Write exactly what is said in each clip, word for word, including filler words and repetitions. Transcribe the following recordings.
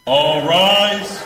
All rise.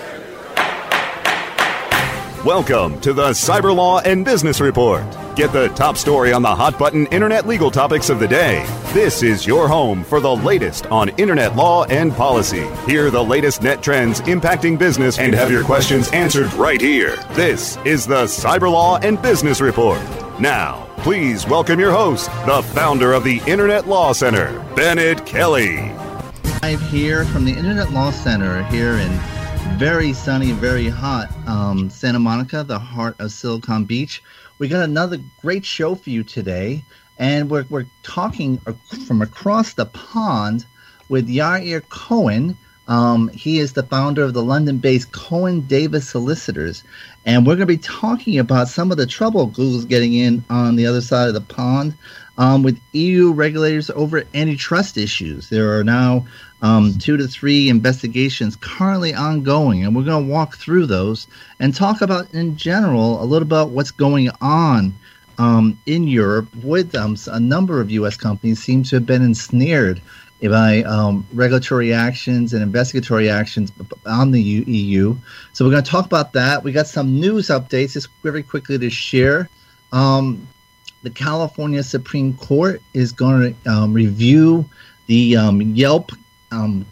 Welcome to the Cyber Law and Business Report. Get the top story on the hot button internet legal topics of the day. This is your home for the latest on internet law and policy. Hear the latest net trends impacting business and have your questions answered right here. This is the Cyber Law and Business Report. Now, please welcome your host, the founder of the Internet Law Center, Bennett Kelly. Live here from the Internet Law Center here in very sunny, very hot um, Santa Monica, the heart of Silicon Beach. We got another great show for you today, and we're we're talking from across the pond with Yair Cohen. Um, he is the founder of the London-based Cohen Davis Solicitors, and we're going to be talking about some of the trouble Google's getting in on the other side of the pond um, with E U regulators over antitrust issues. There are now Um, two to three investigations currently ongoing, and we're going to walk through those and talk about, in general, a little about what's going on um, in Europe with um, a number of U S companies seem to have been ensnared by um, regulatory actions and investigatory actions on the E U. So we're going to talk about that. We got some news updates just very quickly to share. Um, the California Supreme Court is going to um, review the um, Yelp Um,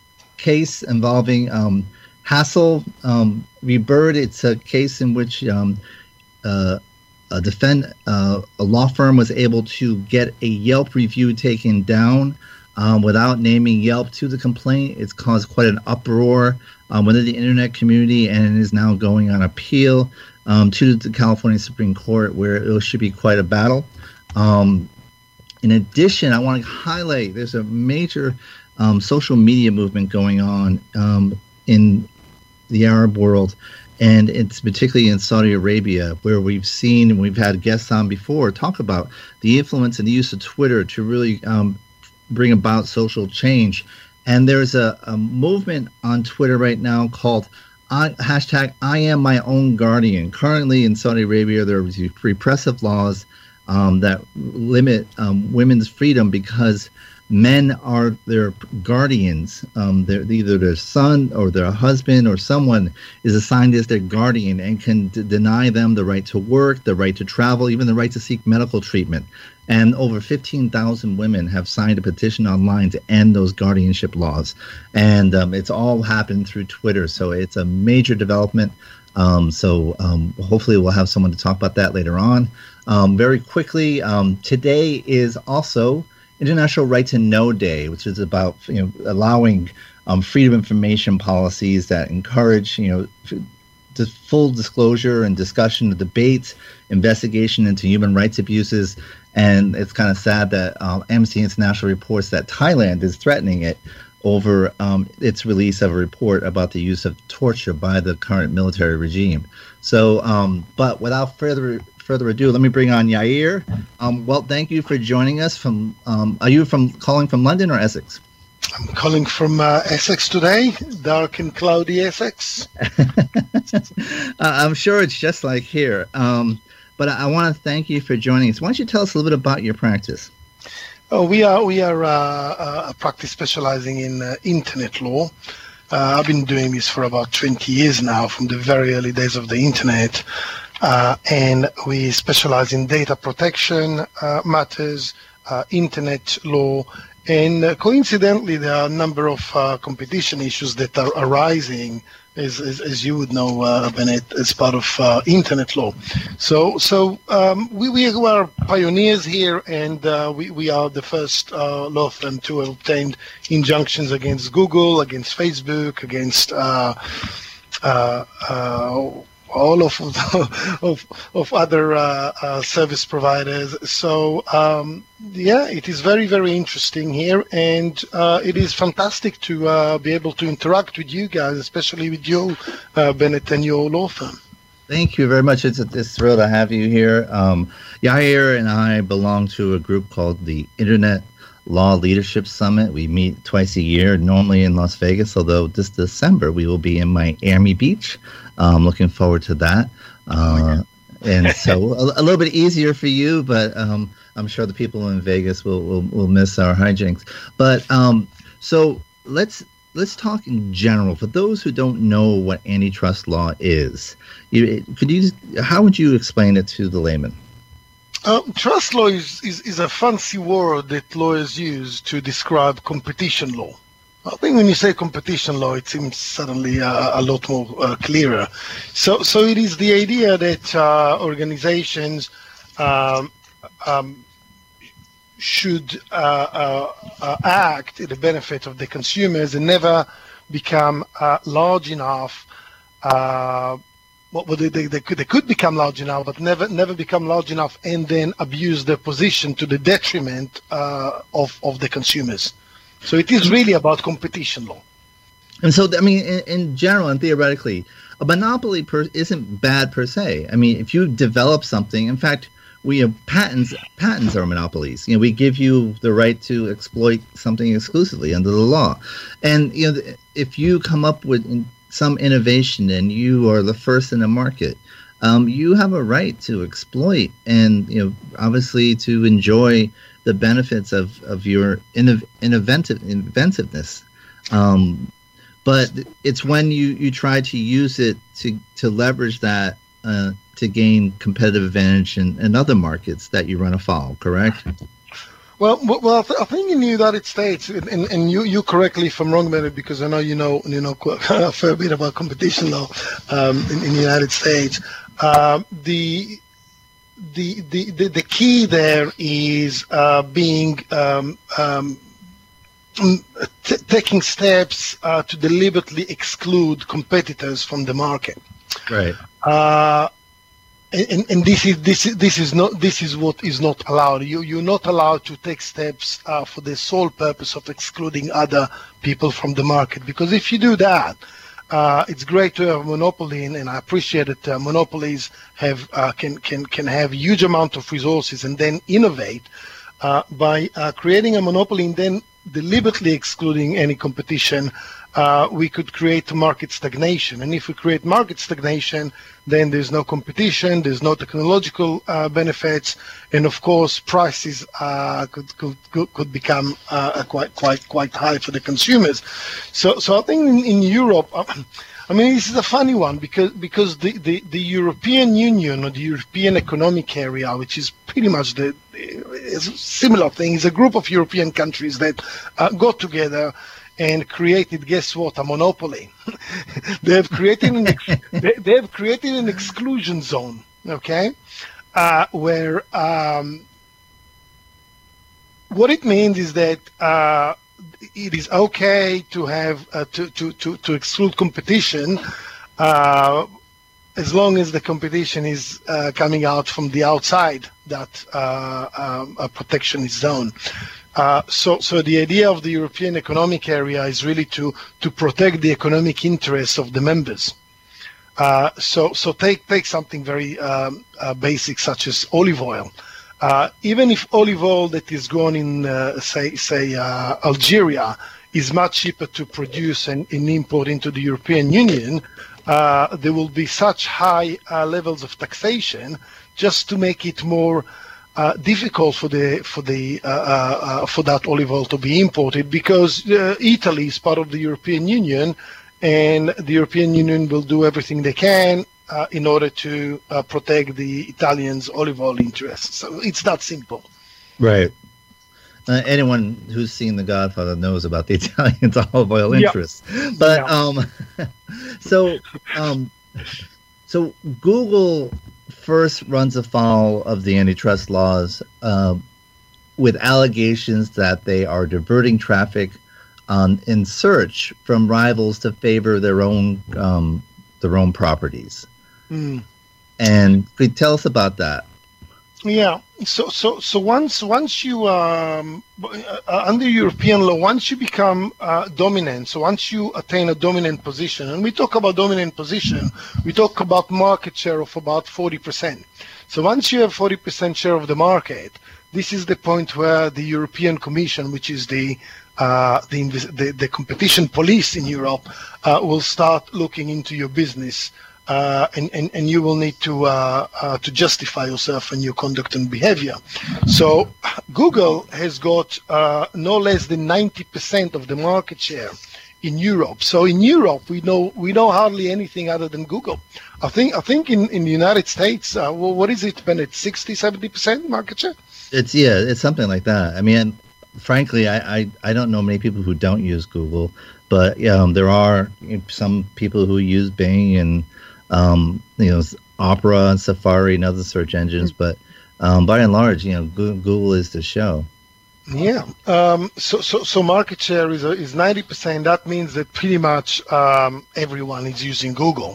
case involving um, Hassel um, Rebird. It's a case in which um, uh, a defend uh, a law firm was able to get a Yelp review taken down um, without naming Yelp to the complaint. It's caused quite an uproar um, within the internet community, and it is now going on appeal um, to the California Supreme Court, where it should be quite a battle. Um, in addition, I want to highlight there's a major Um, social media movement going on um, in the Arab world, and it's particularly in Saudi Arabia, where we've seen and we've had guests on before talk about the influence and the use of Twitter to really um, bring about social change. And there's a, a movement on Twitter right now called I, hashtag I am my own guardian. Currently in Saudi Arabia, there are repressive laws um, that limit um, women's freedom because men are their guardians. Um, they're either their son or their husband or someone is assigned as their guardian and can d- deny them the right to work, the right to travel, even the right to seek medical treatment. And over fifteen thousand women have signed a petition online to end those guardianship laws. And um, it's all happened through Twitter. So it's a major development. Um, so um, hopefully we'll have someone to talk about that later on. Um, very quickly, um, today is also International Right to Know Day, which is about you know allowing um, freedom of information policies that encourage you know f- full disclosure and discussion of debates, investigation into human rights abuses. And it's kind of sad that um, Amnesty International reports that Thailand is threatening it over um, its release of a report about the use of torture by the current military regime. So, um, but without further further ado, let me bring on Yair. Um, well, thank you for joining us. From um, are you from calling from London or Essex? I'm calling from uh, Essex today, dark and cloudy Essex. uh, I'm sure it's just like here. Um, but I, I want to thank you for joining us. Why don't you tell us a little bit about your practice? Oh, we are we are uh, a practice specializing in uh, internet law. Uh, I've been doing this for about twenty years now, from the very early days of the internet. Uh, and we specialize in data protection uh, matters, uh, internet law, and uh, coincidentally, there are a number of uh, competition issues that are arising, as, as, as you would know, uh, Bennett, as part of uh, internet law. So, so um, we, we are pioneers here, and uh, we, we are the first uh, law firm to have obtained injunctions against Google, against Facebook, against uh, uh, uh, all of of, of other uh, uh, service providers. So um, yeah, it is very, very interesting here, and uh, it is fantastic to uh, be able to interact with you guys, especially with you, uh, Bennett, and your law firm. Thank you very much. It's a, it's a thrill to have you here. Um, Yair and I belong to a group called the Internet Law Leadership Summit. We meet twice a year, normally in Las Vegas, although this December we will be in Miami Beach. I'm looking forward to that. Uh, and so a, a little bit easier for you, but um, I'm sure the people in Vegas will, will, will miss our hijinks. But um, so let's let's talk in general. For those who don't know what antitrust law is, you, could you? How would you explain it to the layman? Uh, trust law is, is, is a fancy word that lawyers use to describe competition law. I think when you say competition law, it seems suddenly uh, a lot more uh, clearer. So, so it is the idea that uh, organizations um, um, should uh, uh, uh, act in the benefit of the consumers and never become uh, large enough. Uh, well, they, they, they, could, they could become large enough, but never never become large enough and then abuse their position to the detriment uh, of, of the consumers. So it is really about competition law. And so, I mean, in, in general and theoretically, a monopoly per, isn't bad per se. I mean, if you develop something, in fact, we have patents. Patents are monopolies. You know, we give you the right to exploit something exclusively under the law. And you know, if you come up with some innovation and you are the first in the market, um, you have a right to exploit and you know, obviously to enjoy the benefits of, of your innov- innovative inventiveness. Um, but it's when you, you try to use it to, to leverage that uh, to gain competitive advantage in, in other markets that you run afoul, correct? Well, well, I think in the United States, and, and you, you correctly if I'm wrong about it, because I know you know you know a fair bit about competition law um, in, in the United States. Um, the The, the, the, the key there is uh, being um, um, t- taking steps uh, to deliberately exclude competitors from the market. Right. Uh, and, and this is this is this is not this is what is not allowed. You you're not allowed to take steps uh, for the sole purpose of excluding other people from the market, because if you do that, Uh, it's great to have a monopoly, and, and I appreciate that uh, monopolies have uh, can can can have huge amount of resources and then innovate uh, by uh, creating a monopoly and then deliberately excluding any competition. Uh, we could create market stagnation, and if we create market stagnation, then there's no competition, there's no technological uh, benefits, and of course prices uh, could, could could could become uh, quite quite quite high for the consumers. So so I think in, in Europe, I mean, this is a funny one because because the, the, the European Union or the European Economic Area, which is pretty much the is a similar thing, is a group of European countries that uh, got together and created, guess what, a monopoly. they have created an they, they have created an exclusion zone, okay, uh, where um, what it means is that uh, it is okay to have uh, to, to, to, to exclude competition uh, as long as the competition is uh, coming out from the outside that uh, um, a protectionist zone. Uh, so, so the idea of the European Economic Area is really to, to protect the economic interests of the members. Uh, so, so take take something very um, uh, basic such as olive oil. Uh, even if olive oil that is grown in, uh, say, say uh, Algeria is much cheaper to produce and, and import into the European Union, uh, there will be such high uh, levels of taxation just to make it more Uh, difficult for the for the uh, uh, uh, for that olive oil to be imported, because uh, Italy is part of the European Union, and the European Union will do everything they can uh, in order to uh, protect the Italians' olive oil interests. So it's that simple. Right. Uh, anyone who's seen The Godfather knows about the Italians' olive oil interests. Yeah. But yeah. um, so um, so Google first runs afoul of the antitrust laws uh, with allegations that they are diverting traffic um, in search from rivals to favor their own um, their own properties. Mm. And could you tell us about that? Yeah. So so so once once you um, uh, under European law, once you become uh, dominant, so once you attain a dominant position, and we talk about dominant position, we talk about market share of about forty percent. So once you have forty percent share of the market, this is the point where the European Commission, which is the uh, the, the the competition police in Europe, uh, will start looking into your business. Uh, and, and, and you will need to uh, uh, to justify yourself and your conduct and behavior. So Google has got uh, no less than ninety percent of the market share in Europe. So in Europe, we know we know hardly anything other than Google. I think I think in, in the United States, uh, well, what is it, Ben? It's sixty, seventy percent market share? It's, yeah, it's something like that. I mean, frankly, I, I, I don't know many people who don't use Google, but um, there are some people who use Bing and, um, you know, Opera and Safari and other search engines. But um, by and large, you know, Google is the show. Yeah. Um, so, so, so market share is uh, is ninety percent. That means that pretty much um, everyone is using Google.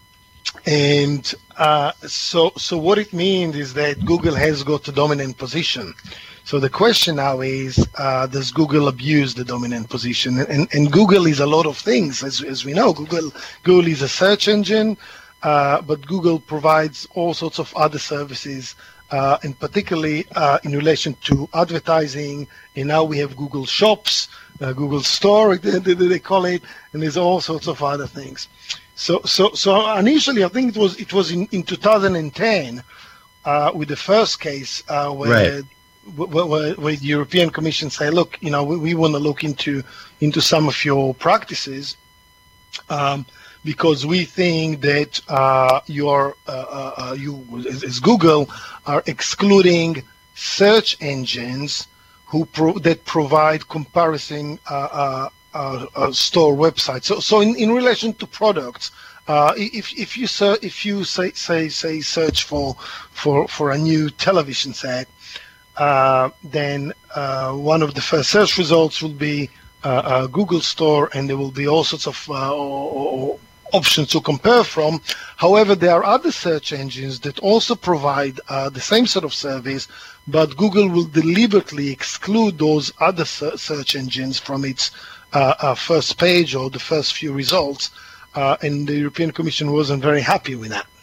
And uh, so, so what it means is that Google has got a dominant position. So the question now is, uh, does Google abuse the dominant position? And, and Google is a lot of things, as, as we know. Google, Google is a search engine, uh, but Google provides all sorts of other services, uh, and particularly uh, in relation to advertising. And now we have Google Shops, uh, Google Store, they, they, they call it, and there's all sorts of other things. So, so, so initially, I think it was it was in, in two thousand ten uh, with the first case uh, where, right. where, where where the European Commission say, look, you know, we, we want to look into into some of your practices um, because we think that uh, your uh, uh, you as, as Google are excluding search engines who pro- that provide comparison. Uh, uh, Uh, uh, store website. So, so in, in relation to products, uh, if if you ser- if you say say say search for for for a new television set, uh, then uh, one of the first search results will be uh, uh, Google Store, and there will be all sorts of uh, or, or options to compare from. However, there are other search engines that also provide uh, the same sort of service, but Google will deliberately exclude those other ser- search engines from its Uh, uh, first page or the first few results, uh, and the European Commission wasn't very happy with that.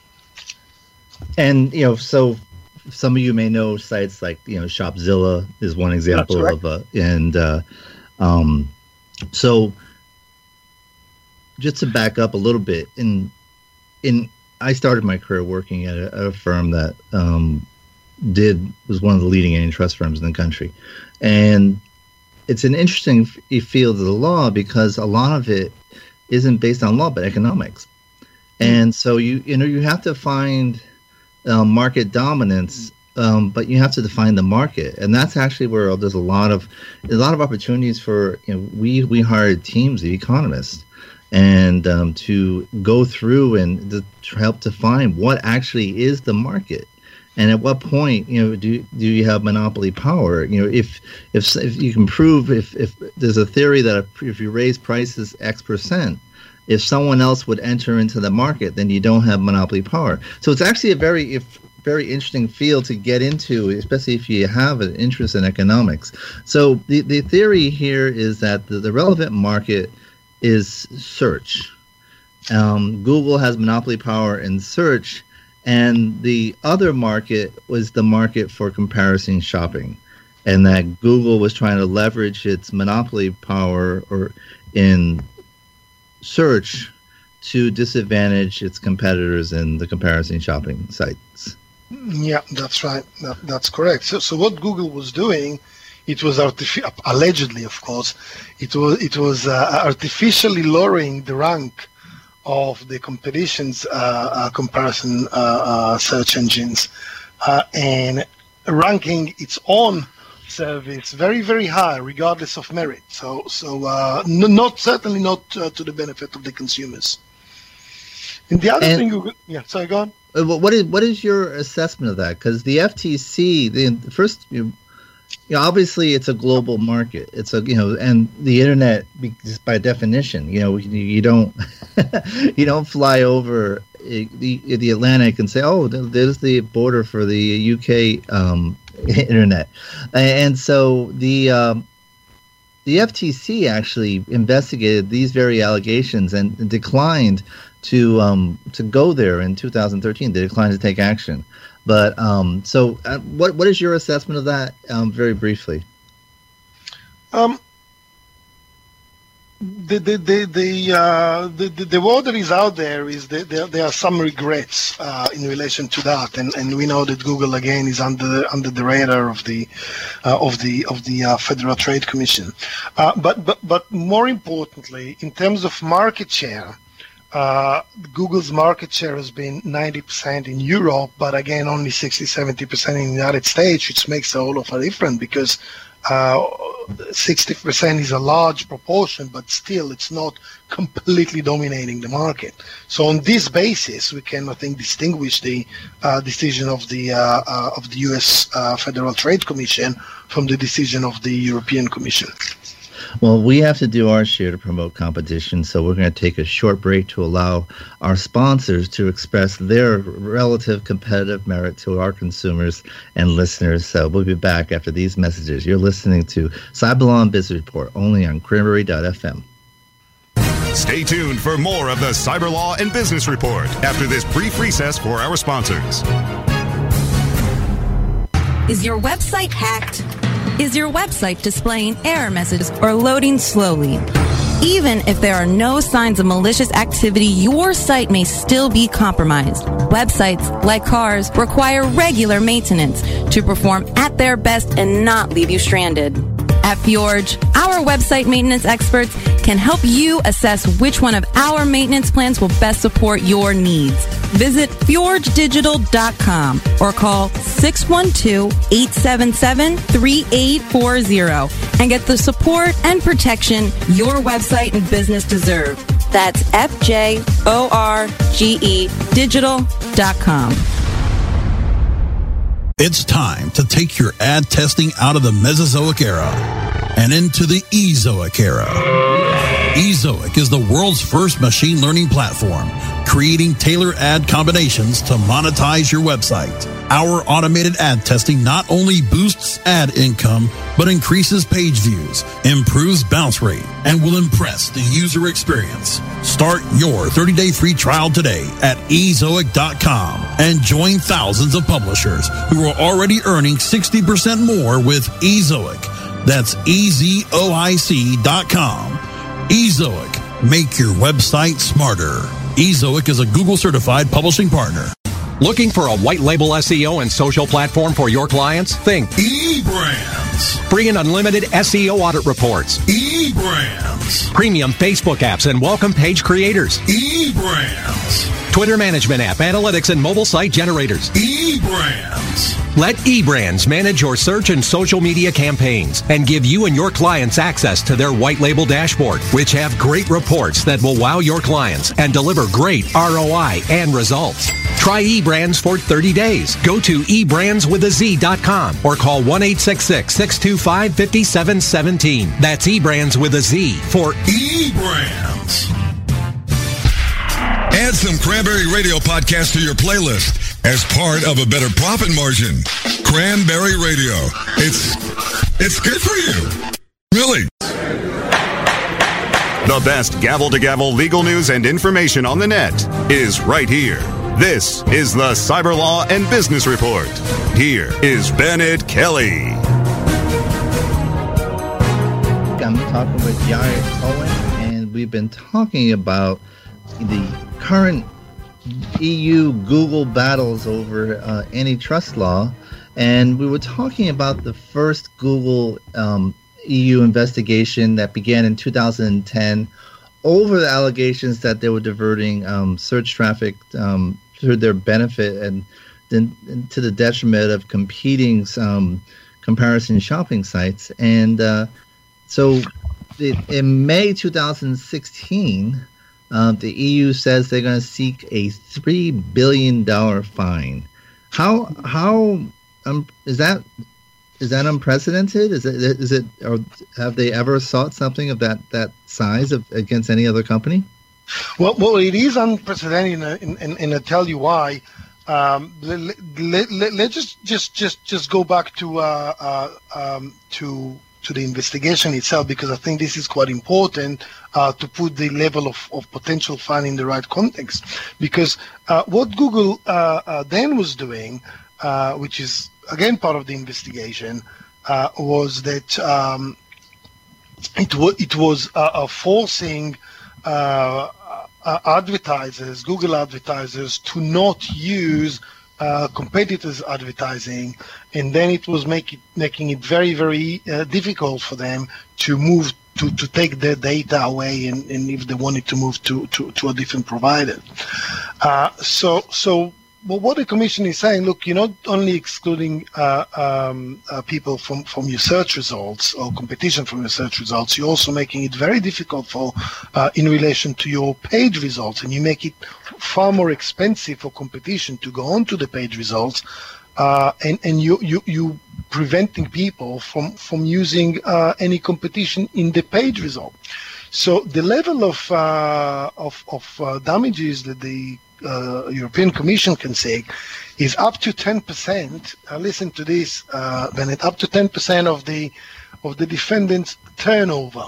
And, you know, so some of you may know sites like, you know, Shopzilla is one example of a, and uh, um, so just to back up a little bit, in, in I started my career working at a, at a firm that um, did, was one of the leading antitrust firms in the country. And it's an interesting field of the law because a lot of it isn't based on law but economics, and so you you know you have to find um, market dominance, um, but you have to define the market, and that's actually where there's a lot of a lot of opportunities for, you know, we we hired teams of economists and um, to go through and to help define what actually is the market. And at what point, you know, do do you have monopoly power? You know, if if if you can prove, if if there's a theory that if you raise prices X percent, if someone else would enter into the market, then you don't have monopoly power. So it's actually a very if very interesting field to get into, especially if you have an interest in economics. So the the theory here is that the, the relevant market is search. Um, Google has monopoly power in search. And the other market was the market for comparison shopping, and that Google was trying to leverage its monopoly power or in search to disadvantage its competitors in the comparison shopping sites. Yeah, that's right. That, that's correct. So, so what Google was doing, it was artific- allegedly, of course, it was it was uh, artificially lowering the rank of the competition's uh, uh, comparison uh, uh, search engines uh, and ranking its own service very, very high, regardless of merit. So, so uh, n- not certainly not uh, to the benefit of the consumers. And the other and, thing, you, yeah, sorry, go on. What is what is your assessment of that? Because the F T C, the, the first. You, You know, obviously, it's a global market. It's a you know, and the internet, just by definition, you know, you don't you don't fly over the the Atlantic and say, oh, there's the border for the U K um, internet, and so the um, the F T C actually investigated these very allegations and declined to um, to go there in two thousand thirteen. They declined to take action. But um, so, uh, what what is your assessment of that? Um, very briefly. Um, the the the the, uh, the the the word that is out there is that there, there are some regrets uh, in relation to that, and, and we know that Google again is under under the radar of the uh, of the of the uh, Federal Trade Commission. Uh, but but but more importantly, in terms of market share, uh, Google's market share has been ninety percent in Europe, but again only sixty to seventy percent in the United States, which makes a whole of a difference because. Uh, sixty percent is a large proportion, but still it's not completely dominating the market. So on this basis, we can, I think, distinguish the uh, decision of the uh, uh, of the U S uh, Federal Trade Commission from the decision of the European Commission. Well, we have to do our share to promote competition, so we're going to take a short break to allow our sponsors to express their relative competitive merit to our consumers and listeners. So we'll be back after these messages. You're listening to Cyber Law and Business Report, only on Cranberry dot f m. Stay tuned for more of the Cyber Law and Business Report after this brief recess for our sponsors. Is your website hacked? Is your website displaying error messages or loading slowly? Even if there are no signs of malicious activity, your site may still be compromised. Websites, like cars, require regular maintenance to perform at their best and not leave you stranded. At Fjorge, our website maintenance experts can help you assess which one of our maintenance plans will best support your needs. Visit fjorge digital dot com or call six one two, eight seven seven, three eight four zero and get the support and protection your website and business deserve. That's F J O R G E digital dot com. It's time to take your ad testing out of the Mesozoic era and into the Ezoic era. Ezoic is the world's first machine learning platform, creating tailored ad combinations to monetize your website. Our automated ad testing not only boosts ad income, but increases page views, improves bounce rate, and will impress the user experience. Start your thirty-day free trial today at ezoic dot com and join thousands of publishers who are already earning sixty percent more with Ezoic. That's E Z O I C dot com. Ezoic. Make your website smarter. Ezoic is a Google certified publishing partner. Looking for a white label S E O and social platform for your clients? Think eBrands. Free and unlimited S E O audit reports. eBrands. Premium Facebook apps and welcome page creators. eBrands. Twitter management app, analytics, and mobile site generators. eBrands. Let eBrands manage your search and social media campaigns and give you and your clients access to their white label dashboard, which have great reports that will wow your clients and deliver great R O I and results. Try eBrands for thirty days. Go to e brands with a z dot com or call one eight six six, six two five, five seven one seven. That's eBrands with a Z for eBrands. Add some Cranberry Radio podcasts to your playlist as part of a better profit margin. Cranberry Radio. It's it's good for you. Really. The best gavel-to-gavel legal news and information on the net is right here. This is the Cyber Law and Business Report. Here is Bennett Kelly. I'm talking with Yair Cohen, and we've been talking about the current E U Google battles over uh, antitrust law, and we were talking about the first Google um, E U investigation that began in two thousand ten over the allegations that they were diverting um, search traffic um, to their benefit and then to the detriment of competing um, comparison shopping sites. And uh, so it, in May two thousand sixteen, Uh, the E U says they're going to seek a three billion dollars fine. How how um, is that is that unprecedented? Is it is it or have they ever sought something of that, that size of, against any other company? Well, well, it is unprecedented, and, and, and I'll tell you why. Um, let, let, let, let's just just just just go back to uh, uh, um, to. to the investigation itself, because I think this is quite important uh, to put the level of, of potential fine in the right context. Because uh, what Google uh, uh, then was doing, uh, which is again part of the investigation, uh, was that um, it was it was uh, uh, forcing uh, uh, advertisers, Google advertisers, to not use uh, competitors' advertising, and then it was make it, making it very very uh, difficult for them to move to, to take their data away, and, and if they wanted to move to, to, to a different provider. Uh, so so. Well, what the Commission is saying, look, you're not only excluding uh, um, uh, people from, from your search results or competition from your search results, you're also making it very difficult for uh, in relation to your page results, and you make it far more expensive for competition to go onto the page results, uh, and, and you, you, you preventing people from, from using uh, any competition in the page result. So the level of, uh, of, of uh, damages that the Uh, European Commission can say is up to ten percent. Uh, listen to this, uh, Bennett, up to ten percent of the of the defendant's turnover.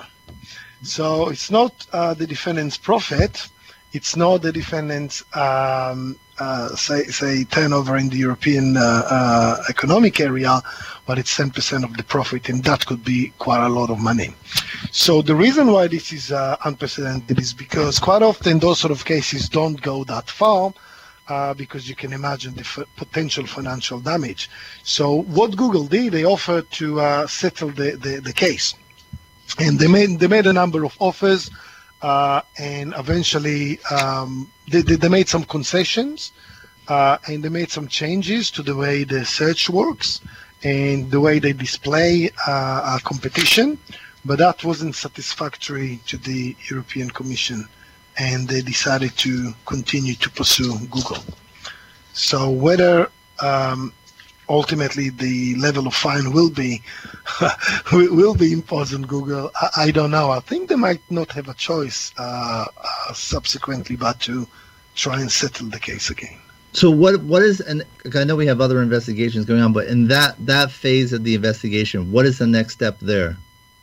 So it's not uh, the defendant's profit, it's not the defendant's um, uh, say say turnover in the European uh, uh, economic area, but it's ten percent of the profit, and that could be quite a lot of money. So the reason why this is uh, unprecedented is because quite often those sort of cases don't go that far, uh, because you can imagine the f- potential financial damage. So what Google did, they offered to uh, settle the, the, the case, and they made they made a number of offers, uh, and eventually um, they, they made some concessions, uh, and they made some changes to the way the search works and the way they display uh, a competition. But that wasn't satisfactory to the European Commission, and they decided to continue to pursue Google. So whether um, ultimately the level of fine will be will be imposed on Google, I, I don't know. I think they might not have a choice uh, uh, subsequently but to try and settle the case again. So what what is, and I know we have other investigations going on, but in that, that phase of the investigation, what is the next step there?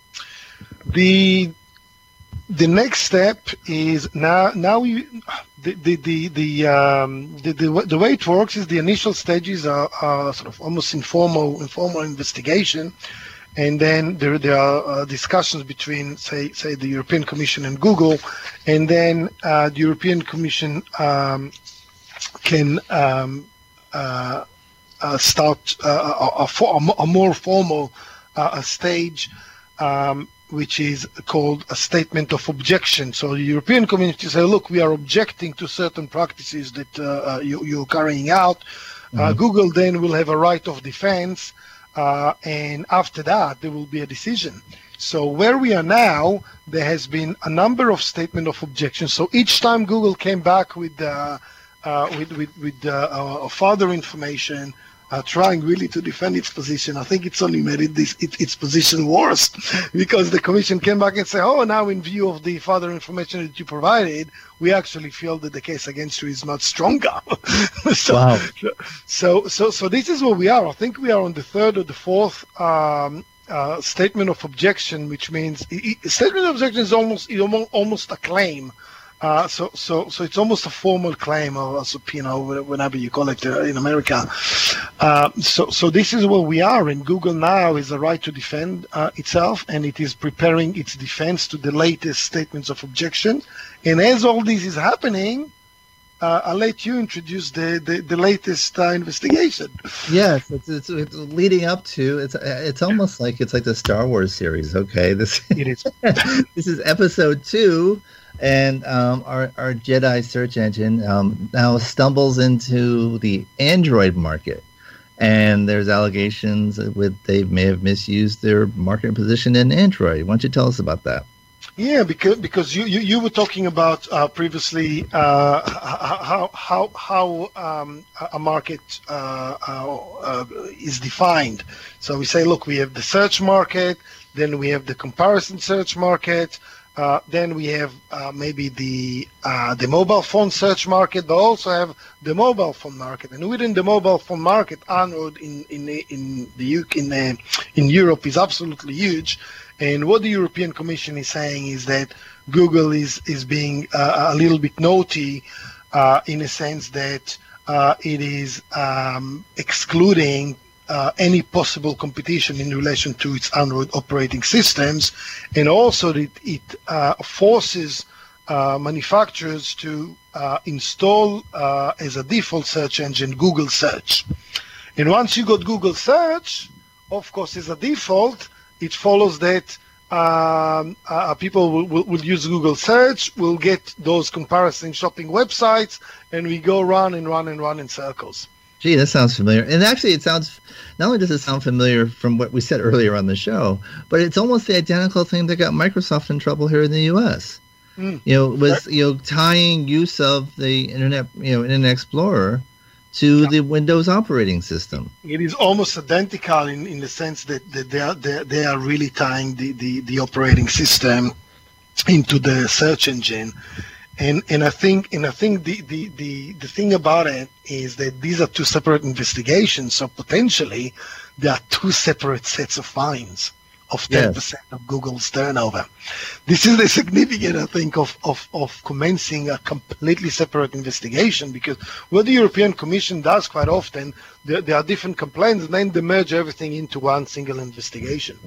The the next step is now now you the the the the, um, the the the way it works is the initial stages are, are sort of almost informal informal investigation, and then there there are uh, discussions between say say the European Commission and Google, and then uh, the European Commission um, can um, uh, uh, start uh, a, a, a more formal uh, stage. Um, which is called a statement of objection. So the European Community say, look, we are objecting to certain practices that uh, you, you're carrying out. Mm-hmm. Uh, Google then will have a right of defense, uh, and after that, there will be a decision. So where we are now, there has been a number of statement of objections. So each time Google came back with uh, uh, with with, with uh, uh, further information, Uh, trying really to defend its position, I think it's only made it, this, it, its position worse, because the Commission came back and said, oh, now in view of the further information that you provided, we actually feel that the case against you is much stronger. so, wow. so, so, so this is where we are. I think we are on the third or the fourth um, uh, statement of objection, which means it, it, statement of objection is almost almost a claim. Uh, so, so, so it's almost a formal claim or a subpoena, or whatever you call it uh, in America. Uh, so, so this is where we are, and Google now has the right to defend uh, itself, and it is preparing its defense to the latest statements of objection. And as all this is happening, uh, I'll let you introduce the the, the latest uh, investigation. Yes, it's, it's it's leading up to it's it's almost like it's like the Star Wars series. Okay, this it is. This is episode two. And um, our, our Jedi search engine um, now stumbles into the Android market. And there's allegations that they may have misused their market position in Android. Why don't you tell us about that? Yeah, because because you, you, you were talking about uh, previously uh, how how how um, a market uh, uh, is defined. So we say, look, we have the search market, then we have the comparison search market. Uh, then we have uh, maybe the uh, the mobile phone search market, but also have the mobile phone market. And within the mobile phone market, Android in in in the U K, in uh, in Europe is absolutely huge. And what the European Commission is saying is that Google is is being uh, a little bit naughty, uh, in a sense that uh, it is um, excluding uh, any possible competition in relation to its Android operating systems, and also that it uh, forces uh, manufacturers to uh, install uh, as a default search engine Google Search. And once you got Google Search, of course, as a default, it follows that um, uh, people will, will, will use Google Search, will get those comparison shopping websites, and we go run and run and run in circles. Gee, that sounds familiar. And actually, it sounds, not only does it sound familiar from what we said earlier on the show, but it's almost the identical thing that got Microsoft in trouble here in the U S. Mm. You know, was, you know, tying use of the Internet, you know, Internet Explorer to yeah. the Windows operating system. It is almost identical in, in the sense that, that they are they, they are really tying the, the, the operating system into the search engine. And and I think and I think the, the, the, the thing about it is that these are two separate investigations, so potentially there are two separate sets of fines of ten percent yes. of Google's turnover. This is the significant, I think, of, of, of commencing a completely separate investigation, because what the European Commission does quite often, there, there are different complaints, and then they merge everything into one single investigation.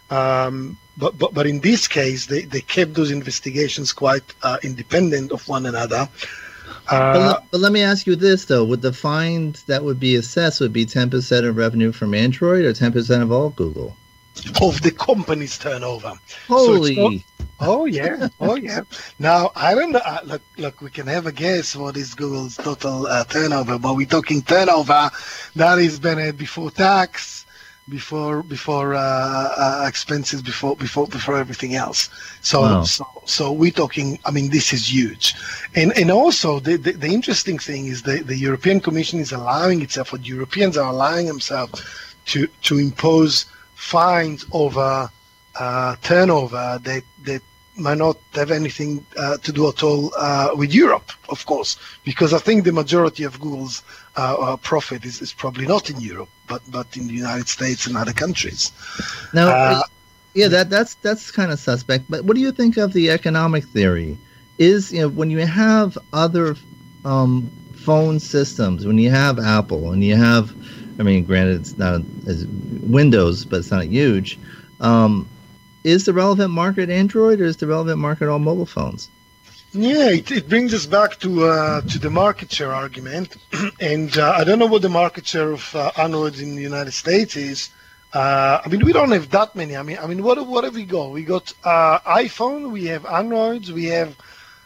Um, but, but but in this case, they, they kept those investigations quite uh, independent of one another. Uh, but, let, but let me ask you this, though. Would the fines that would be assessed would be ten percent of revenue from Android or ten percent of all Google? Of the company's turnover. Holy! So not, oh yeah, oh yeah. Now I don't know. Uh, look, look. We can have a guess what is Google's total uh, turnover, but we're talking turnover that is Bennett before tax, before before uh, uh, expenses, before before before everything else. So wow. so so we're talking. I mean, this is huge, and and also the the, the interesting thing is the the European Commission is allowing itself, or the Europeans are allowing themselves to to impose fines over uh, turnover that that might not have anything uh, to do at all uh, with Europe, of course, because I think the majority of Google's uh, uh, profit is, is probably not in Europe, but but in the United States and other countries. Now, uh, yeah, that that's that's kind of suspect. But what do you think of the economic theory? Is, you know, when you have other um, phone systems, when you have Apple, and you have, I mean, granted, it's not as Windows, but it's not huge. Um, is the relevant market Android, or is the relevant market all mobile phones? Yeah, it, it brings us back to uh, to the market share argument, and uh, I don't know what the market share of uh, Android in the United States is. Uh, I mean, we don't have that many. I mean, I mean, what what have we got? We got uh, iPhone, we have Androids, we have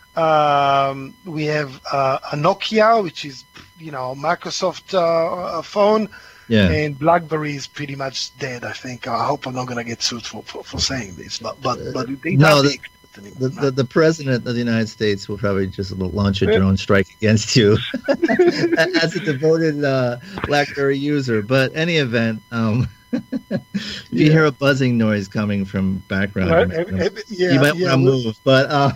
um, we have uh, a Nokia, which is, you know, Microsoft uh, phone. Yeah. And BlackBerry is pretty much dead, I think. I hope I'm not going to get sued for, for, for saying this. But but, but they no, the, the, the, the president of the United States will probably just launch a drone strike against you as a devoted uh, BlackBerry user. But any event, um, if you yeah. hear a buzzing noise coming from background, right. you might, yeah, you might yeah, want to move. But uh,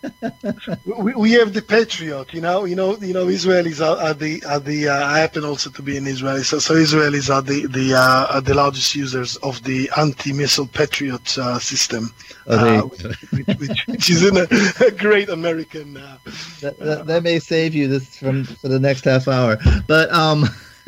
we, we have the Patriot, you know, you know, you know, Israelis are, are the are the. Uh, I happen also to be an Israeli, so so Israelis are the the uh, are the largest users of the anti-missile Patriot uh, system, uh, which, which, which is in a, a great American. Uh, that, that, that may save you this from for the next half hour, but um.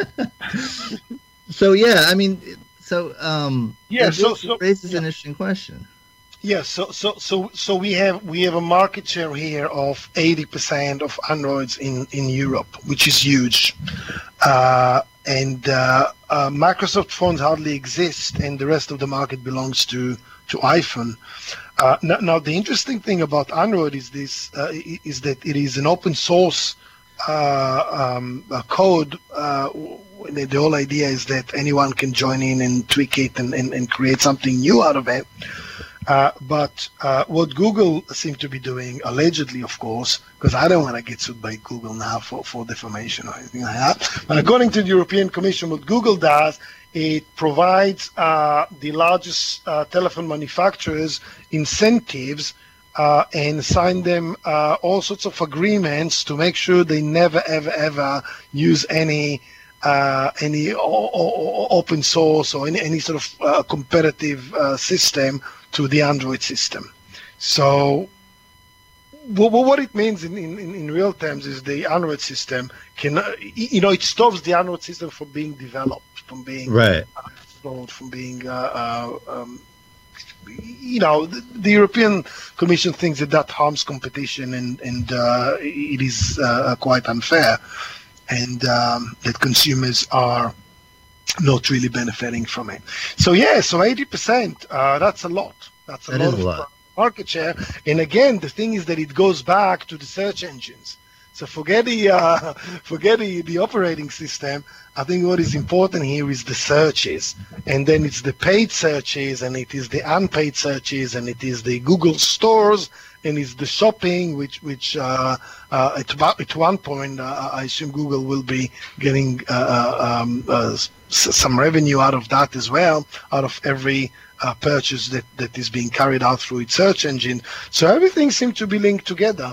so yeah, I mean, so um. Yeah, so so raises yeah. an interesting question. Yes, so so so so we have we have a market share here of eighty percent of Androids in, in Europe, which is huge, uh, and uh, uh, Microsoft phones hardly exist, and the rest of the market belongs to to iPhone. Uh, now, now, the interesting thing about Android is this: uh, is that it is an open source uh, um, uh, code. Uh, the, the whole idea is that anyone can join in and tweak it and, and, and create something new out of it. Uh, but uh, what Google seems to be doing, allegedly, of course, because I don't want to get sued by Google now for, for defamation or anything like that. But according to the European Commission, what Google does, it provides uh, the largest uh, telephone manufacturers incentives uh, and sign them uh, all sorts of agreements to make sure they never, ever, ever use any uh, any o- o- open source or any, any sort of uh, competitive uh, system to the Android system. So Well, what it means in, in, in real terms is the Android system can, uh, you know, it stops the Android system from being developed, from being right, uh, from being, uh, uh, um, you know, the, the European Commission thinks that that harms competition, and and uh, it is uh, quite unfair, and um, that consumers are not really benefiting from it. So yeah, so eighty percent, uh, that's a lot. That's a that lot is of a lot. market share. And again, the thing is that it goes back to the search engines. So forget the uh, forget the, the operating system. I think what is important here is the searches, and then it's the paid searches, and it is the unpaid searches, and it is the Google stores, and it's the shopping, which which uh, uh, at, about, at one point uh, I assume Google will be getting uh, um, uh, s- some revenue out of that as well, out of every uh, purchase that, that is being carried out through its search engine. So everything seems to be linked together.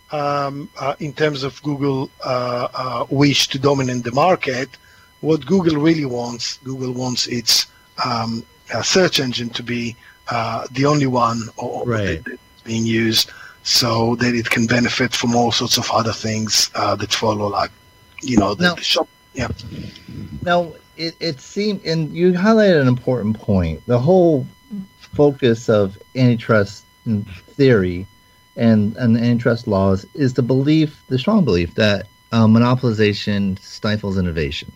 Um, uh, in terms of Google uh, uh, wish to dominate the market, what Google really wants, Google wants its um, uh, search engine to be uh, the only one or, right. that, that's being used, so that it can benefit from all sorts of other things uh, that follow, like, you know, the, now, the shop. Yeah. Now, it, it seemed, and you highlighted an important point, the whole focus of antitrust theory and, and antitrust laws is the belief, the strong belief that uh, monopolization stifles innovation.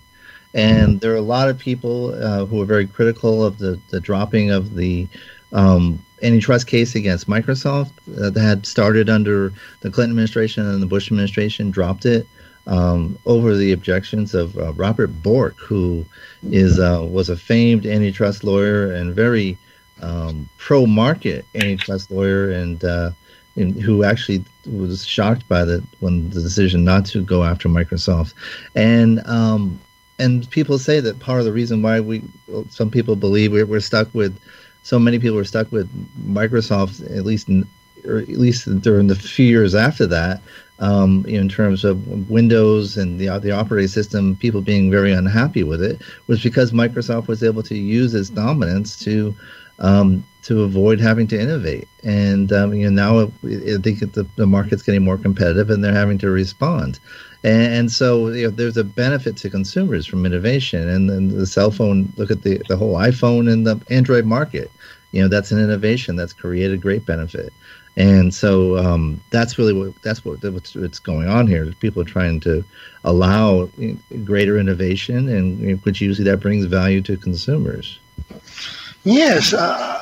And there are a lot of people uh, who are very critical of the, the dropping of the um, antitrust case against Microsoft uh, that had started under the Clinton administration, and the Bush administration dropped it um, over the objections of uh, Robert Bork, who is uh, was a famed antitrust lawyer and very um, pro-market antitrust lawyer, and uh, In, who actually was shocked by the when the decision not to go after Microsoft, and um, and people say that part of the reason why we, some people believe we're, we're stuck with, so many people are stuck with Microsoft, at least in, or at least during the few years after that, um, in terms of Windows and the the operating system, people being very unhappy with it, was because Microsoft was able to use its dominance to. Um, to avoid having to innovate. And um, you know, now I think the, the market's getting more competitive and they're having to respond. And, and so you know, there's a benefit to consumers from innovation. And then the cell phone, look at the, the whole iPhone and the Android market. You know, that's an innovation that's created great benefit. And so um, that's really what that's what what's, what's going on here. People are trying to allow you know, greater innovation, and you know, which usually that brings value to consumers. Yes, uh,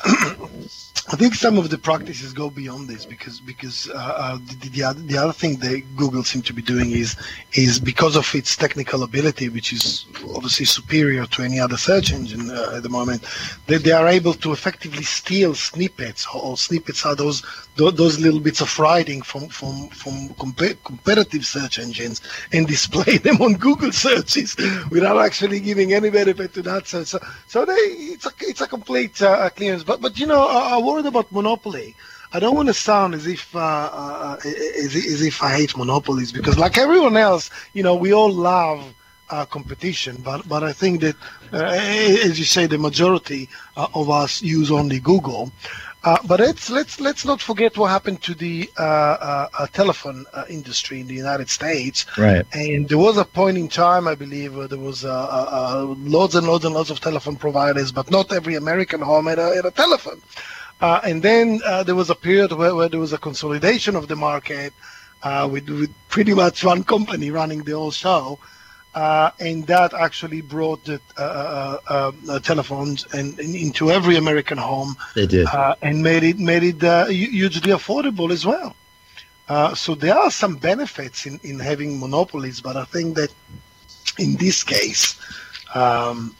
I think some of the practices go beyond this, because because uh, uh, the, the other the other thing that Google seems to be doing is is because of its technical ability, which is obviously superior to any other search engine uh, at the moment, that they are able to effectively steal snippets. Or snippets are those those little bits of writing from from from comp- competitive search engines, and display them on Google searches without actually giving any benefit to that search. So, so they it's a it's a complete uh, clearance. But but you know, I, I worried about monopoly. I don't want to sound as if uh, uh, as, as if I hate monopolies, because like everyone else, you know, we all love uh, competition. But but I think that, uh, as you say, the majority uh, of us use only Google. Uh, but let's let's let's not forget what happened to the uh, uh, uh, telephone uh, industry in the United States. Right. And there was a point in time, I believe, where there was uh, uh, loads and loads and loads of telephone providers, but not every American home had a, had a telephone. Uh, and then uh, there was a period where, where there was a consolidation of the market, uh, with, with pretty much one company running the whole show. Uh, and that actually brought the uh, uh, uh, telephones and, and into every American home. They did, uh, and made it made it uh, hugely affordable as well. Uh, so there are some benefits in, in having monopolies, but I think that in this case, um,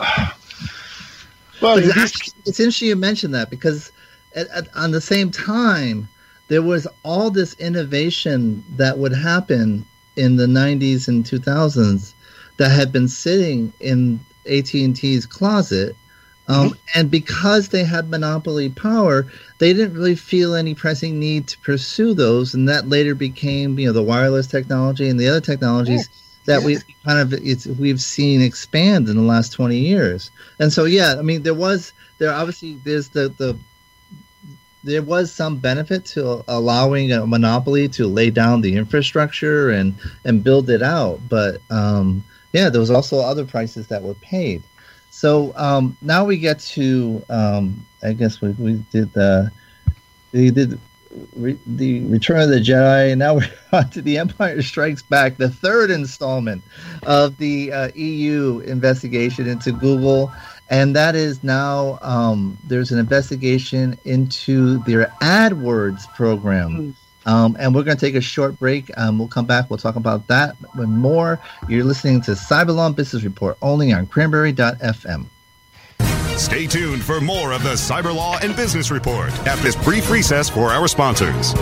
well, in it's, this actually, it's interesting you mentioned that, because at, at, on the same time, there was all this innovation that would happen in the nineties and two thousands that had been sitting in A T and T's closet. Um, mm-hmm. And because they had monopoly power, they didn't really feel any pressing need to pursue those. And that later became, you know, the wireless technology and the other technologies yeah. that yeah. we kind of it's, we've seen expand in the last twenty years. And so, yeah, I mean, there was there obviously there's the the there was some benefit to allowing a monopoly to lay down the infrastructure and, and build it out. But um, yeah, there was also other prices that were paid. So um, now we get to, um, I guess we, we did the, we did re, the Return of the Jedi, and now we're on to The Empire Strikes Back, the third installment of the uh, E U investigation into Google. And that is now, um, there's an investigation into their AdWords program. Um, and we're going to take a short break. Um, we'll come back. We'll talk about that and more. You're listening to Cyberlaw Business Report only on Cranberry dot f m. Stay tuned for more of the Cyberlaw and Business Report after this brief recess for our sponsors.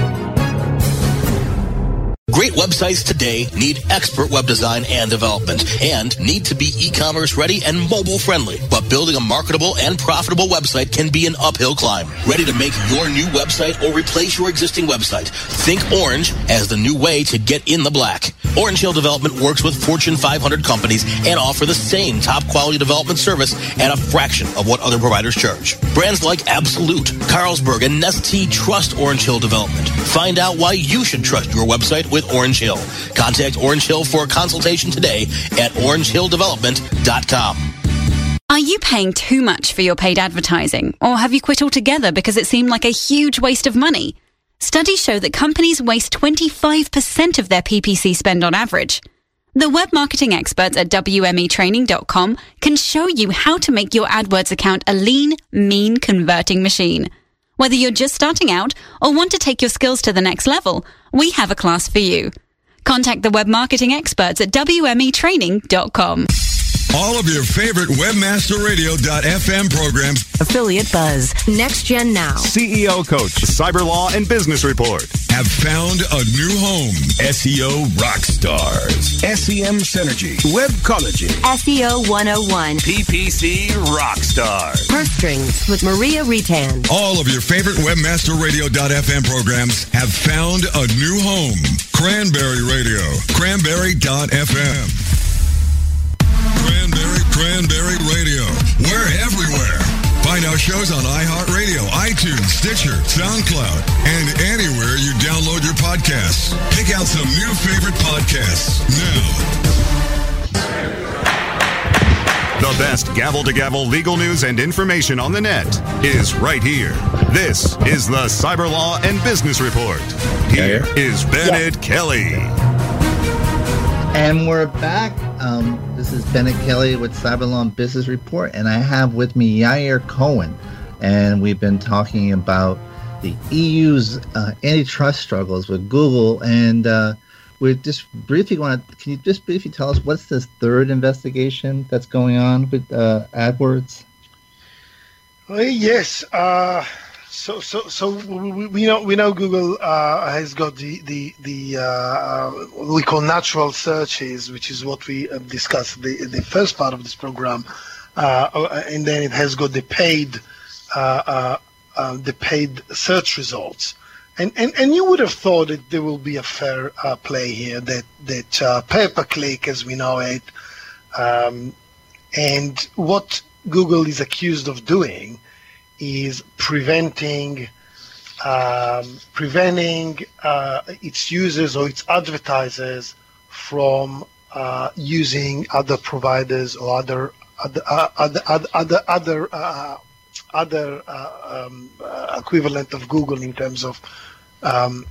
Great websites today need expert web design and development and need to be e-commerce ready and mobile friendly. But building a marketable and profitable website can be an uphill climb. Ready to make your new website or replace your existing website? Think Orange as the new way to get in the black. Orange Hill Development works with Fortune five hundred companies and offer the same top quality development service at a fraction of what other providers charge. Brands like Absolute, Carlsberg, and Nestea trust Orange Hill Development. Find out why you should trust your website with Orange Hill. Contact Orange Hill for a consultation today at orange hill development dot com. Are you paying too much for your paid advertising? Or have you quit altogether because it seemed like a huge waste of money? Studies show that companies waste twenty-five percent of their P P C spend on average. The web marketing experts at W M E training dot com can show you how to make your AdWords account a lean, mean converting machine. Whether you're just starting out or want to take your skills to the next level, we have a class for you. Contact the web marketing experts at W M E training dot com. All of your favorite webmaster radio dot f m programs. Affiliate Buzz. Next Gen Now. C E O Coach. Cyberlaw and Business Report. Have found a new home. S E O Rockstars. S E M Synergy. Webcology. S E O one oh one. P P C Rockstars. Purse Strings with Maria Retan. All of your favorite webmaster radio dot f m programs have found a new home. Cranberry Radio. Cranberry dot f m. Cranberry, Cranberry Radio. We're everywhere. Find our shows on iHeartRadio, iTunes, Stitcher, SoundCloud, and anywhere you download your podcasts. Pick out some new favorite podcasts now. The best gavel-to-gavel legal news and information on the net is right here. This is the Cyberlaw and Business Report. Here is Bennett yeah. Kelly. And we're back. Um, this is Bennett Kelly with Cyberlaw Business Report, and I have with me Yair Cohen. And we've been talking about the E U's uh, antitrust struggles with Google. And uh, we just briefly want to, can you just briefly tell us what's this third investigation that's going on with uh, AdWords? Well, yes. Uh, so, so, so we, we know we know Google uh, has got the the the uh, what we call natural searches, which is what we uh, discussed the the first part of this program, uh, and then it has got the paid uh, uh, uh, the paid search results. And, and and you would have thought that there will be a fair uh, play here, that that uh, pay-per-click as we know it, um, and what Google is accused of doing is preventing um, preventing uh, its users or its advertisers from uh, using other providers or other other uh, other other other uh, other uh, um, uh, equivalent of Google in terms of um,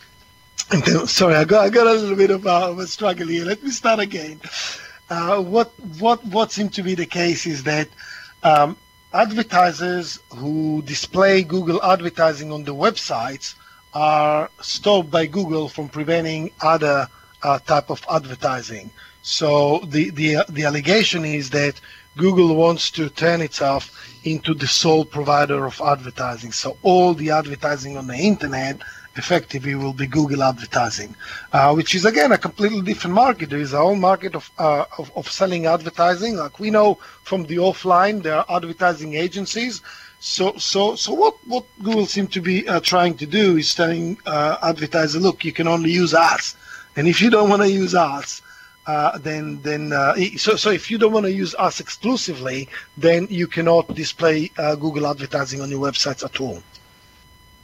in terms, sorry I got I got a little bit of a, of a struggle here. Let me start again. Uh, what what what seemed to be the case is that um, advertisers who display Google advertising on the websites are stopped by Google from preventing other uh, type of advertising. So the, the the allegation is that Google wants to turn itself into the sole provider of advertising. So all the advertising on the internet effectively will be Google advertising, uh, which is again a completely different market. There is a whole market of, uh, of of selling advertising. Like we know from the offline, there are advertising agencies. So so so what what Google seems to be uh, trying to do is telling uh, advertisers, look, you can only use us, and if you don't want to use us, uh, then then uh, so so if you don't want to use us exclusively, then you cannot display uh, Google advertising on your websites at all.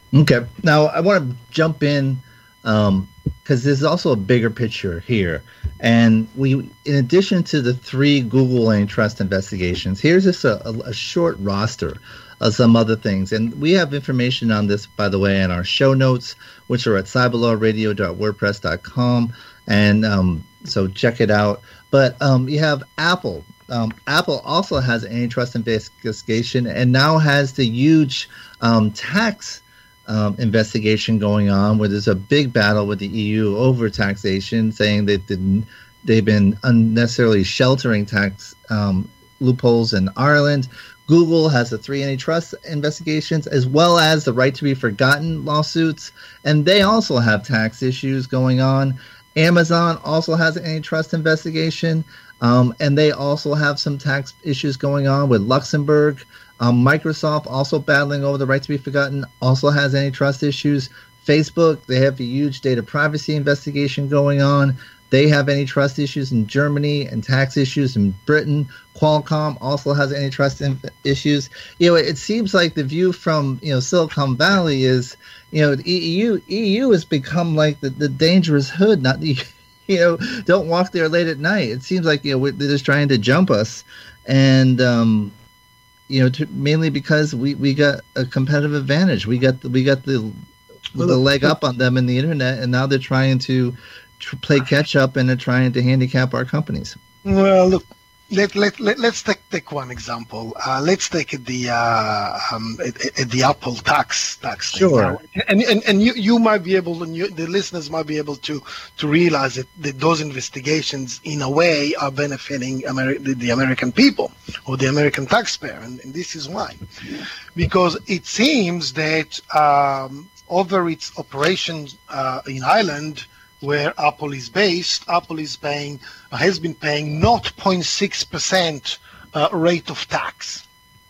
Okay. Now, I want to jump in because um, there's also a bigger picture here. And we, in addition to the three Google antitrust investigations, here's just a, a, a short roster of some other things. And we have information on this, by the way, in our show notes, which are at cyberlaw radio dot wordpress dot com. And um, so check it out. But um, you have Apple. Um, Apple also has an antitrust investigation and now has the huge um, tax um, investigation going on, where there's a big battle with the E U over taxation, saying that the, they've been unnecessarily sheltering tax um, loopholes in Ireland. Google has the three antitrust investigations, as well as the right to be forgotten lawsuits, and they also have tax issues going on. Amazon also has an antitrust investigation. Um, and they also have some tax issues going on with Luxembourg. Um, Microsoft also battling over the right to be forgotten, also has antitrust issues. Facebook, they have a huge data privacy investigation going on. They have antitrust issues in Germany and tax issues in Britain. Qualcomm also has antitrust in- issues. You know, it, it seems like the view from, you know, Silicon Valley is, you know, the E U E U has become like the, the dangerous hood, not the You know, don't walk there late at night. It seems like, you know, they're just trying to jump us, and um, you know, to, mainly because we, we got a competitive advantage. We got the, we got the the leg up on them in the internet, and now they're trying to tr- play catch up, and they're trying to handicap our companies. Well, look, let let, let let's take take one example. Uh, let's take the uh, um, at, at the Apple tax tax thing. Sure. Now, and and and you, you might be able, and you, the listeners might be able to to realize that, that those investigations, in a way, are benefiting Ameri- the, the American people or the American taxpayer, and, and this is why, because it seems that um, over its operations uh, in Ireland, where Apple is based, Apple is paying, uh, has been paying zero point six percent uh, rate of tax.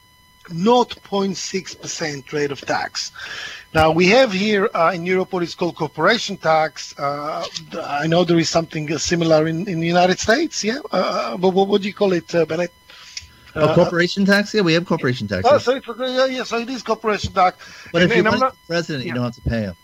zero point six percent rate of tax. Now, we have here uh, in Europe what is called corporation tax. Uh, I know there is something similar in, in the United States, yeah? Uh, but what, what do you call it, uh, Bennett? Uh, corporation tax? Yeah, we have corporation tax. Oh, so, it's, yeah, yeah, so it is corporation tax. But and, if you're and not, the president, yeah. you don't have to pay him.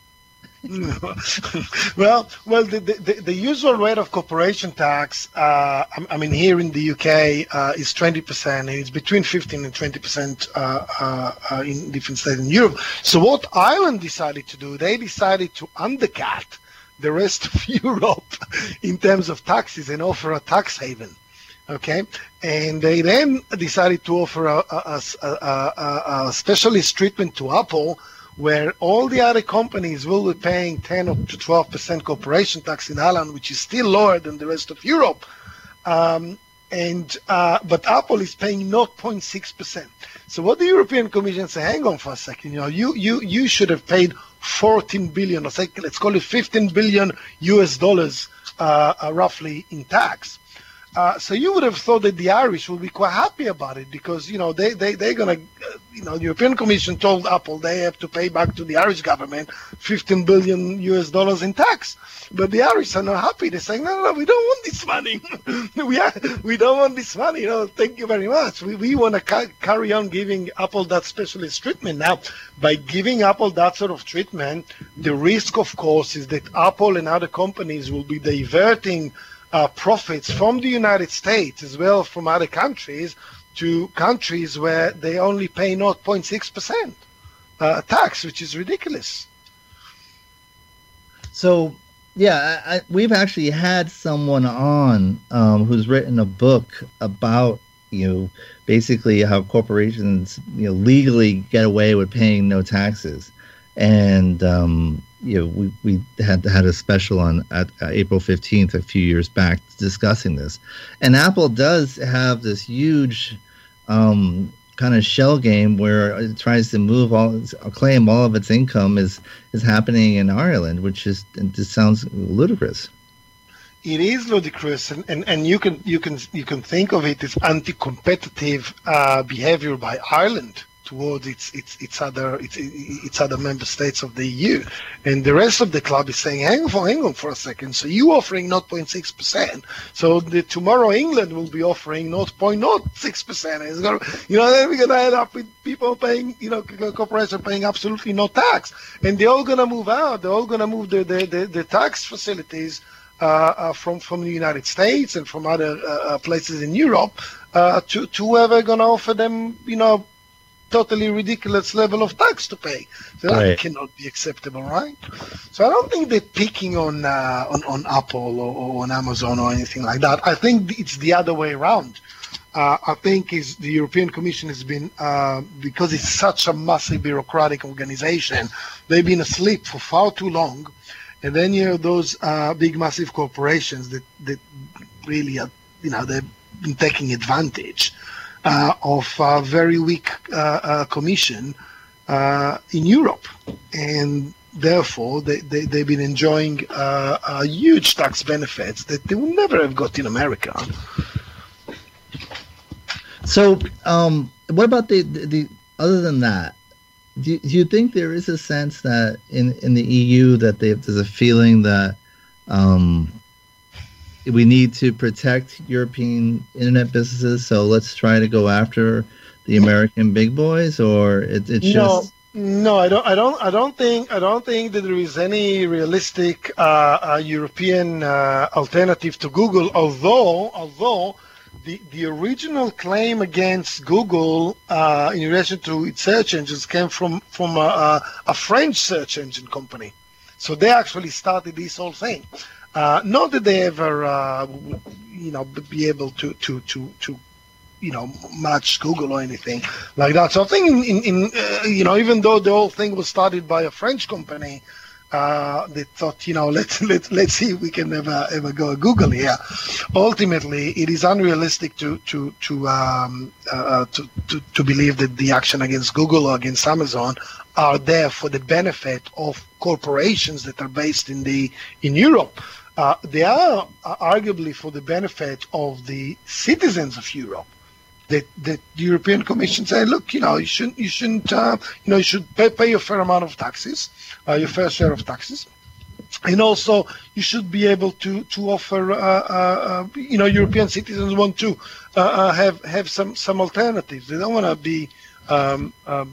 well, well, the, the the usual rate of corporation tax, uh, I, I mean, here in the U K uh, is twenty percent, and it's between fifteen and twenty percent uh, uh, uh, in different states in Europe. So what Ireland decided to do, they decided to undercut the rest of Europe in terms of taxes and offer a tax haven. Okay, and they then decided to offer a, a, a, a, a specialist treatment to Apple, where all the other companies will be paying ten to twelve percent corporation tax in Ireland, which is still lower than the rest of Europe. Um, and uh, but Apple is paying zero point six percent. So what the European Commission say, hang on for a second, you know, you you you should have paid fourteen billion, or say, let's call it fifteen billion U S dollars uh, uh, roughly in tax. Uh, so you would have thought that the Irish would be quite happy about it, because, you know, they, they, they're going to, uh, you know, the European Commission told Apple they have to pay back to the Irish government fifteen billion U S dollars in tax. But the Irish are not happy. They're saying, no, no, no, we don't want this money. we are, we don't want this money. You know, thank you very much. We, we want to ca- carry on giving Apple that specialist treatment. Now, by giving Apple that sort of treatment, the risk, of course, is that Apple and other companies will be diverting Uh, profits from the United States as well from other countries to countries where they only pay zero point six percent uh, tax, which is ridiculous. So, yeah, I, I, we've actually had someone on um, who's written a book about, you know, basically how corporations, you know, legally get away with paying no taxes. And, um, you know, we, we had had a special on at, uh, April fifteenth a few years back discussing this. And Apple does have this huge um, kind of shell game where it tries to move all, claim all of its income is, is happening in Ireland, which is, it just sounds ludicrous. It is ludicrous, and, and, and you can you can you can think of it as anti-competitive uh, behavior by Ireland. towards its its its other its its other member states of the E U, and the rest of the club is saying, hang on, hang on for a second. So you offering zero point six percent. So the, tomorrow England will be offering zero point zero six percent. It's gonna, you know, then we're gonna end up with people paying, you know, corporations paying absolutely no tax, and they're all gonna move out. They're all gonna move the the, the, the tax facilities uh, uh, from from the United States and from other uh, places in Europe uh, to to whoever gonna offer them, you know, totally ridiculous level of tax to pay. So that Right. cannot be acceptable, right? So I don't think they're picking on uh, on, on Apple or, or on Amazon or anything like that. I think it's the other way around. Uh, I think is the European Commission has been, uh, because it's such a massive bureaucratic organization, they've been asleep for far too long. And then you have those uh, big, massive corporations that, that really are, you know, they've been taking advantage Uh, of a very weak uh, uh, commission uh, in Europe, and therefore they, they, they've been enjoying uh, uh, huge tax benefits that they would never have got in America. So, um, what about the, the, the other than that? Do you, do you think there is a sense that in, in the E U that they, there's a feeling that um, we need to protect European internet businesses, so let's try to go after the American big boys, or it, it's No, just no, I don't, I don't, I don't think, I don't think that there is any realistic uh, uh, European uh, alternative to Google. Although, although the the original claim against Google uh, in relation to its search engines came from from a, a, a French search engine company, so they actually started this whole thing. Uh, not that they ever, uh, you know, be able to, to, to, to, you know, match Google or anything like that. So I think, in, in, in uh, you know, even though the whole thing was started by a French company, uh, they thought, you know, let's let's let's see if we can ever ever go Google here. Ultimately, it is unrealistic to to to um, uh, to, to to believe that the action against Google or against Amazon are there for the benefit of corporations that are based in the in Europe. Uh, they are uh, arguably for the benefit of the citizens of Europe. That the European Commission say, look, you know, you shouldn't, you shouldn't, uh, you know, you should pay, pay your fair amount of taxes, uh, your fair share of taxes, and also you should be able to to offer, uh, uh, you know, European citizens want to uh, uh, have have some some alternatives. They don't want to be um, um,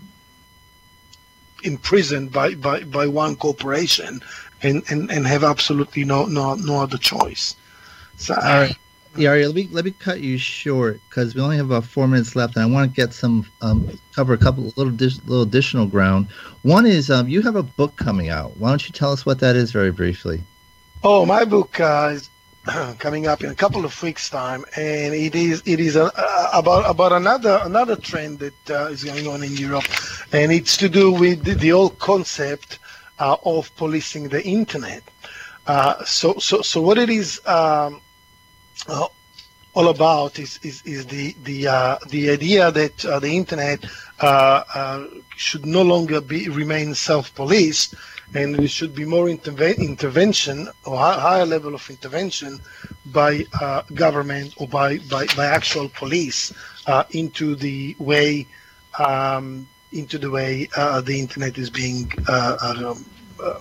imprisoned by, by, by one corporation and, and, and have absolutely no no no other choice. So, all right. Yeah, let me let me cut you short because we only have about four minutes left, and I want to get some um, cover a couple little little additional ground. One is um, you have a book coming out. Why don't you tell us what that is very briefly? Oh, my book uh, is coming up in a couple of weeks' time, and it is it is a, uh, about about another another trend that uh, is going on in Europe, and it's to do with the, the whole concept uh, of policing the internet. Uh, so so so what it is. Um, Uh, all about is is, is the the uh, the idea that uh, the internet uh, uh, should no longer be remain self-policed, and there should be more interve- intervention or high, higher level of intervention by uh, government or by by, by actual police uh, into the way um, into the way uh, the internet is being uh, uh, uh,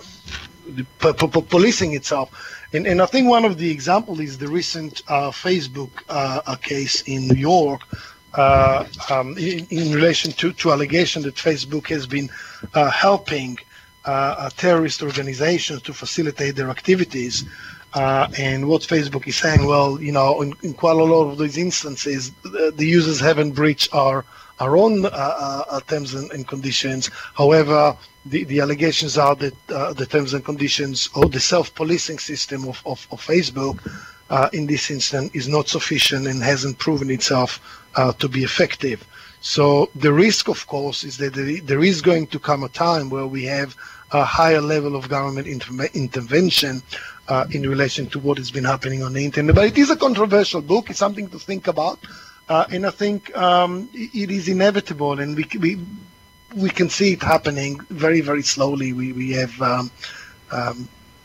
p- p- policing itself. And, and I think one of the examples is the recent uh, Facebook uh, case in New York uh, um, in, in relation to, to allegation that Facebook has been uh, helping uh, terrorist organizations to facilitate their activities. Uh, and what Facebook is saying, well, you know, in, in quite a lot of these instances, the, the users haven't breached our our own uh, uh, terms and, and conditions. However, the, the allegations are that uh, the terms and conditions or the self-policing system of, of, of Facebook uh, in this instance is not sufficient and hasn't proven itself uh, to be effective. So the risk, of course, is that there is going to come a time where we have a higher level of government inter- intervention uh, in relation to what has been happening on the internet. But it is a controversial book. It's something to think about. Uh, and I think um, it is inevitable, and we we we can see it happening very, very slowly. We we have, um, um,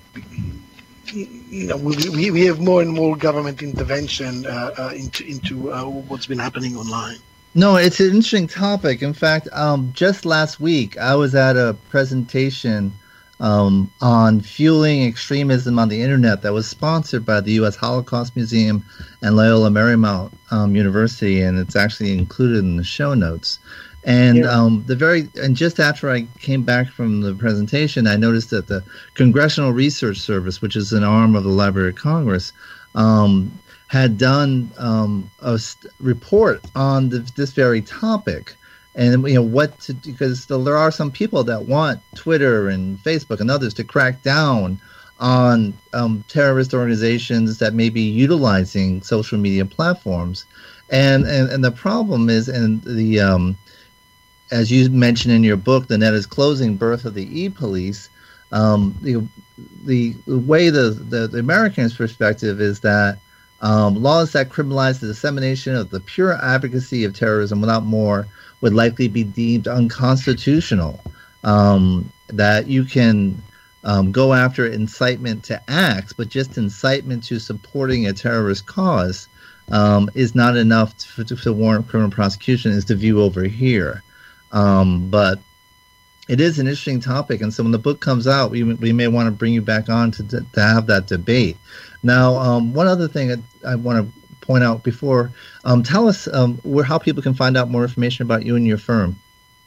you know, we, we have more and more government intervention uh, uh, into into uh, what's been happening online. No, it's an interesting topic. In fact, um, just last week, I was at a presentation um, on fueling extremism on the internet that was sponsored by the U S Holocaust Museum and Loyola Marymount um, University, and it's actually included in the show notes. And yeah. um, the very and just after I came back from the presentation, I noticed that the Congressional Research Service, which is an arm of the Library of Congress, um, had done um, a st- report on the, this very topic, and you know what to because there are some people that want Twitter and Facebook and others to crack down on um, terrorist organizations that may be utilizing social media platforms, and and, and the problem is, and the um, as you mentioned in your book, The Net is Closing: Birth of the E-Police. Um, the, the the way the, the the Americans' perspective is that Um, laws that criminalize the dissemination of the pure advocacy of terrorism without more would likely be deemed unconstitutional. Um, that you can um, go after incitement to acts, but just incitement to supporting a terrorist cause um, is not enough to, to, to warrant criminal prosecution, is the view over here. Um, but it is an interesting topic, and so when the book comes out, we we may want to bring you back on to to have that debate. Now, um, one other thing I, I want to point out before, um, tell us um, where how people can find out more information about you and your firm.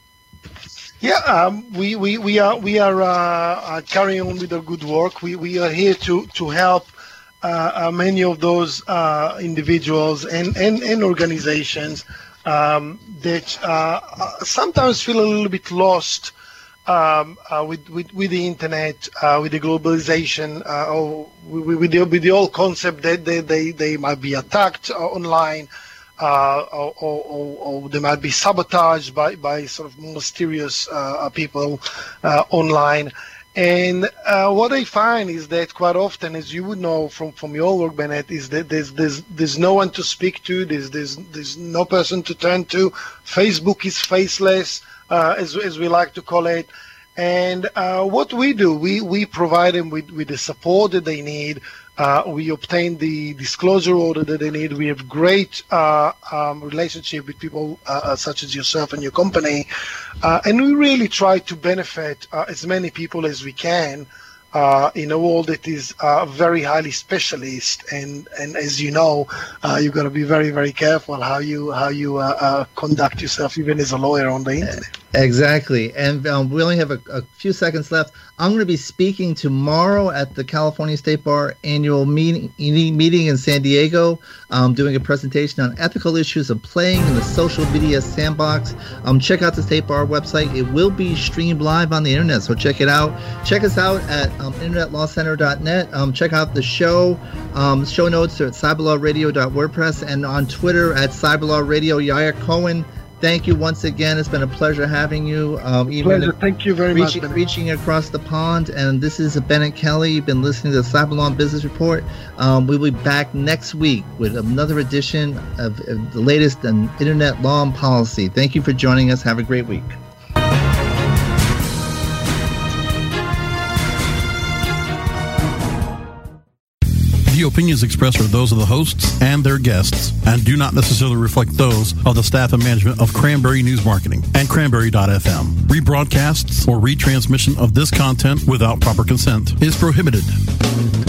Yeah, um, we, we, we are we are uh, uh, carrying on with our good work. We we are here to to help uh, uh, many of those uh, individuals and, and, and organizations um, that uh, sometimes feel a little bit lost Um, uh, with, with with the internet, uh, with the globalization, uh, or with, with, the, with the old concept that they, they, they might be attacked uh, online, uh, or, or, or they might be sabotaged by, by sort of mysterious uh, people uh, online. And uh, what I find is that quite often, as you would know from, from your work, Bennett, is that there's there's there's no one to speak to. There's there's there's no person to turn to. Facebook is faceless. Uh, as, as we like to call it. And uh, what we do, we, we provide them with, with the support that they need. Uh, we obtain the disclosure order that they need. We have great uh, um, relationship with people uh, such as yourself and your company. Uh, and we really try to benefit uh, as many people as we can uh, in a world that is uh, very highly specialist. And, and as you know, uh, you've got to be very, very careful how you how you uh, uh, conduct yourself, even as a lawyer on the internet. Exactly. And um, we only have a, a few seconds left. I'm going to be speaking tomorrow at the California State Bar annual meeting meeting in San Diego, um, doing a presentation on ethical issues of playing in the social media sandbox. Um, check out the State Bar website. It will be streamed live on the internet, so check it out. Check us out at um, internet law center dot net. Um, check out the show. Um, show notes are at cyberlaw radio dot wordpress and on Twitter at cyberlawradio. Yair Cohen, thank you once again. It's been a pleasure having you. Um, even pleasure. Thank you very reaching, much. Reaching across the pond. And this is Bennett Kelly. You've been listening to the Cyberlaw Business Report. Um, we'll be back next week with another edition of, of the latest in Internet law and policy. Thank you for joining us. Have a great week. The opinions expressed are those of the hosts and their guests and do not necessarily reflect those of the staff and management of Cranberry News Marketing and Cranberry dot f m. Rebroadcasts or retransmission of this content without proper consent is prohibited.